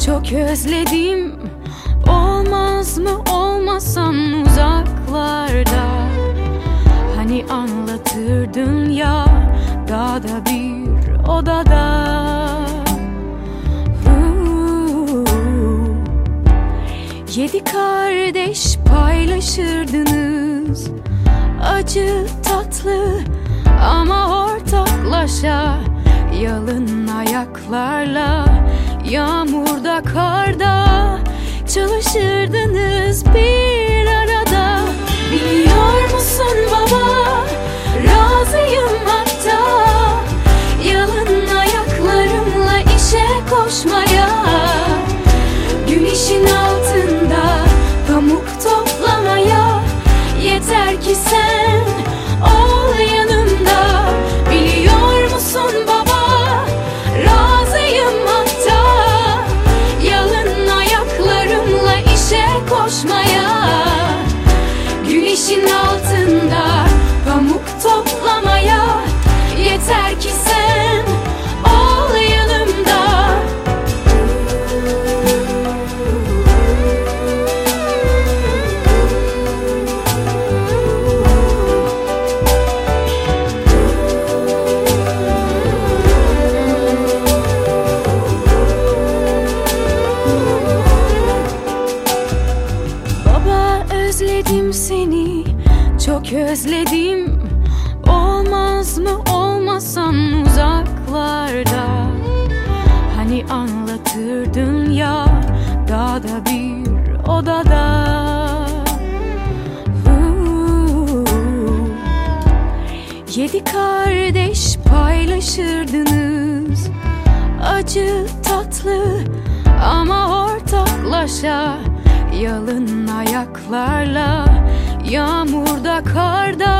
çok özledim. Olmaz mı olmasan uzaklarda. Hani anlatırdın ya dağda bir odada. Yedi kardeş paylaşırdınız, acı tatlı ama ortaklaşa. Yalın ayaklarla yağmurda karda çalışırdınız bir arada. Biliyor musun baba, razıyım hatta yalın ayaklarımla işe koşmaya. Güneşin altında pamuk toplamaya. Yeter ki sen ol yanımda. Biliyor musun baba, razıyım hatta yalın ayaklarımla işe koşmaya. Güneşin altında pamuk toplamaya. Yeter ki sen ol yanımda. Özledim seni, çok özledim. Olmaz mı olmasan uzaklarda. Hani anlatırdın ya dağda bir odada. Yedi kardeş paylaşırdınız, acı tatlı ama ortaklaşa. Yalın ayaklarla yağmurda karda